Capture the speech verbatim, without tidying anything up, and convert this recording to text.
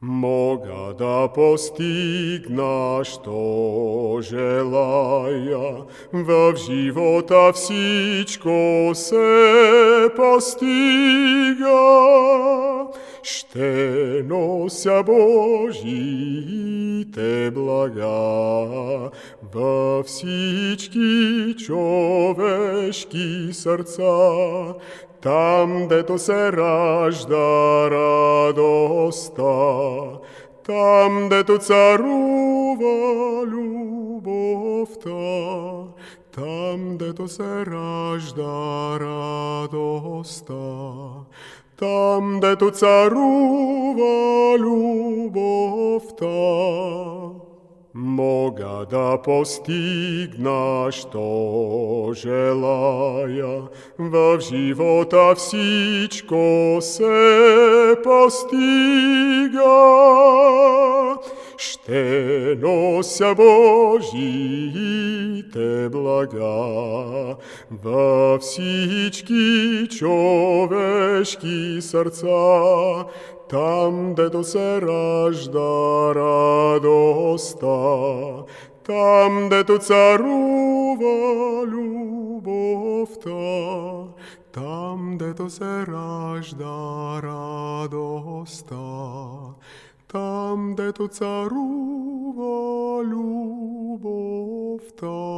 Мога да постигна, що желая, в живота всичко се постига. Ще нося Божиите блага във всички човешки сърца, там, дето се ражда радостта, там, дето царува любовта, там, дето се ражда радостта, там, дето царува любовта. Мога да постигна, що желая, в живота всичко се постига. Ще нося Божиите блага във всички човешки сърца, там, дето се ражда радостта, там, дето царува любовта, там, дето се ражда радостта, там, дето царува любовта.